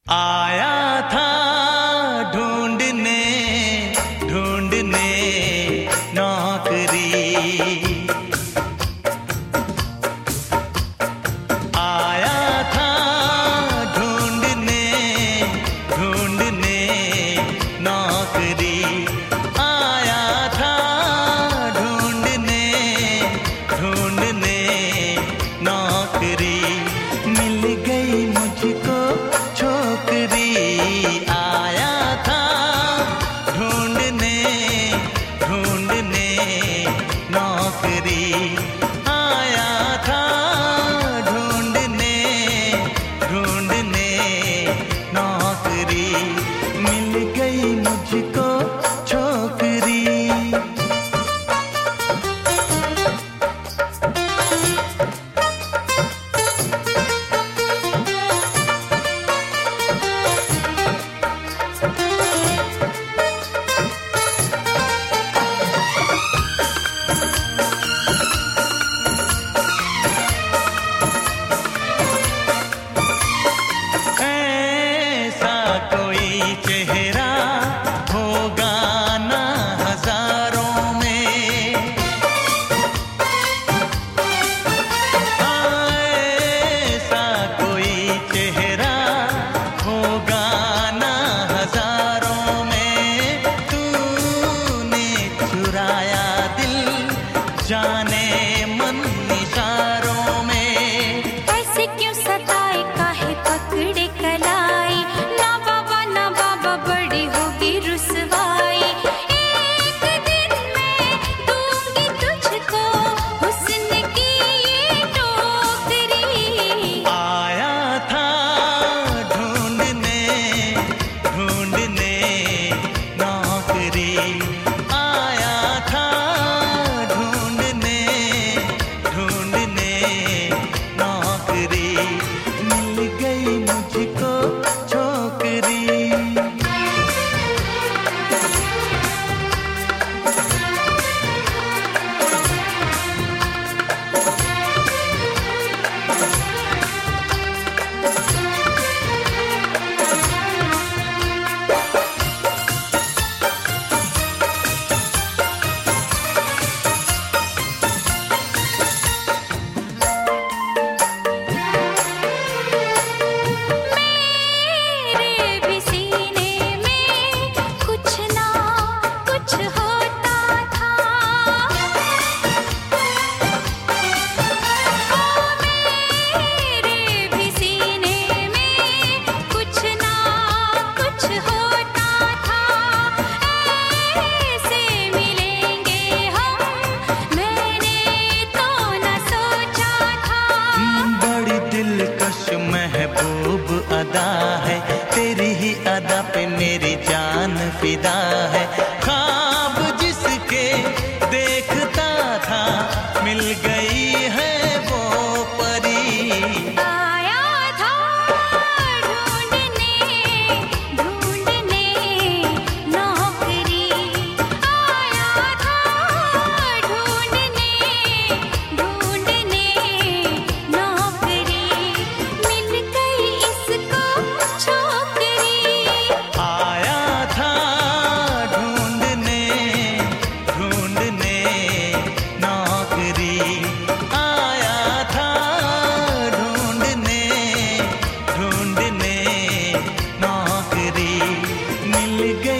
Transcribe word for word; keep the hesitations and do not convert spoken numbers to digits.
आया था ढूंढने ढूंढने नौकरी, आया था ढूंढने ढूंढने नौकरी, आया था ढूंढने ढूंढने नौकरी, मिल गई मुझको छोकरी। आया था ढूंढने ढूंढने नौकरी, आया था ढूंढने ढूंढने नौकरी, मिल गई मुझको छोकरी। चेहरा होगा ना हजारों में, ऐसा कोई चेहरा होगा ना हजारों में, तूने चुराया दिल जाने मन इशारों में। ऐसे क्यों सताए काहे पकड़े कलाई, ना बाबा ना बाबा बड़ी होगी रुसवाई। एक दिन मैं दूंगी तुझको हुस्न की ये टोकरी। आया था ढूंढने ढूंढने नौकरी, आया था ढूंढने ढूंढने नौकरी, मिल गई मुझको छोकरी। महबूब अदा है तेरी ही अदा पे मेरी जान फिदा है। ख्वाब जिसके देखता था मिल गई है वो परी। आया था ढूंढने ढूंढने नौकरी, आया था ढूंढने ढूंढने नौकरी, मिल गई इसको छोकरी। आया था ढूंढने ढूंढने नौकरी, आया था ढूंढने ढूंढने नौकरी, मिल गई